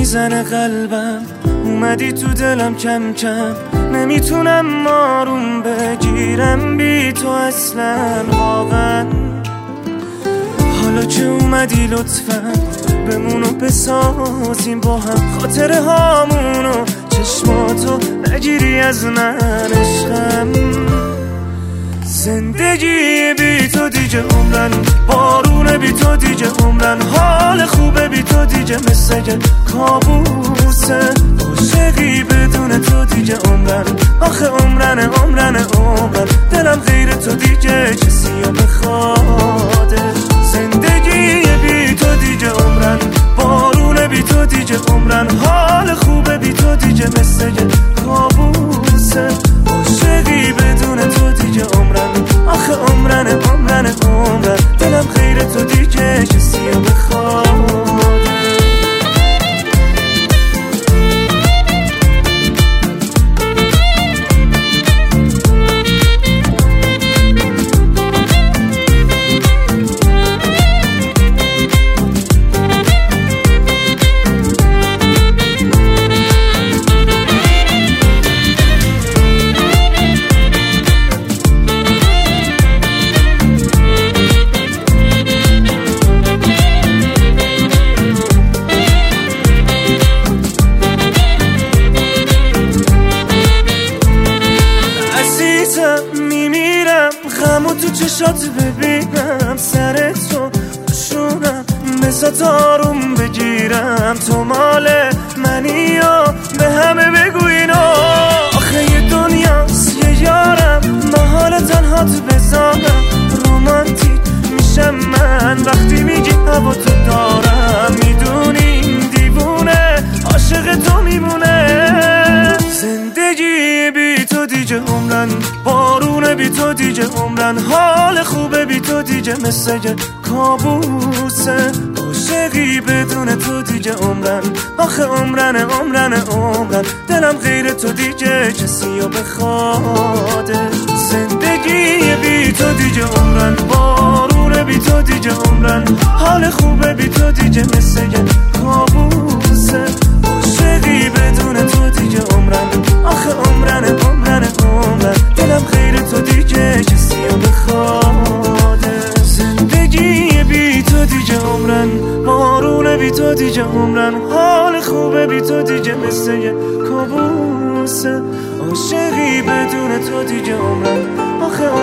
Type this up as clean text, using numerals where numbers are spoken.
میزنه قلبم، اومدی تو دلم کم کم، نمیتونم آروم بگیرم بی تو اصلا واقعا. حالا که اومدی لطفا بمونو بسازیم با هم خاطره هامونو، چشماتو نگیری از من عشقم. زندگی بی تو دیگه عمرن، بارونه بی تو دیگه عمرن، حال خوبه بی تو دیگه مثل کابوسه، عاشقی بدون تو دیگه عمرن، آخه عمرن دلم غیر تو دیگه کسی رو بخواده. زندگی بی تو دیگه عمرن، بارونه بی تو دیگه عمرن، حال خوبه بی تو دیگه مثل کابوسه، عاشقی بدون تو دیگه عمرن، آخه عمرن دلم غیر تو دیگه کسی رو بخواده. میمیرم غمو تو چشات ببینم، سر تو بشونم بسات آروم بگیرم، تو مال منی و به همه بگو اینو، آخه یه دنیاست یه یارم، محال تنهات بذارم، رومانتیک میشم من وقتی میگی هوا تو دارم، میدونی دیوونه عاشق تو میمونه. زندگی بی تو دیگه عمرن، بارونه بی تو دیگه عمرن، حال خوبه بی تو دیگه مثل کابوسه، عاشقی بدون تو دیگه عمرن، آخه عمرن دلم غیر تو دیگه کسی رو بخواده. زندگی بی تو دیگه عمرن، بارونه بی تو دیگه عمرن، حال خوبه بی تو دیگه مثل کابوسه، عاشقی بدون تو دیگه عمرن، آخه عمرن دلم غیر تو دیگه کسی رو بخواده. زندگی بی تو دیگه عمرن، بارونه بی تو دیگه عمرن، حال خوبه بی تو دیگه مثل کابوسه، عاشقی بدون تو دیگه عمرن، آخه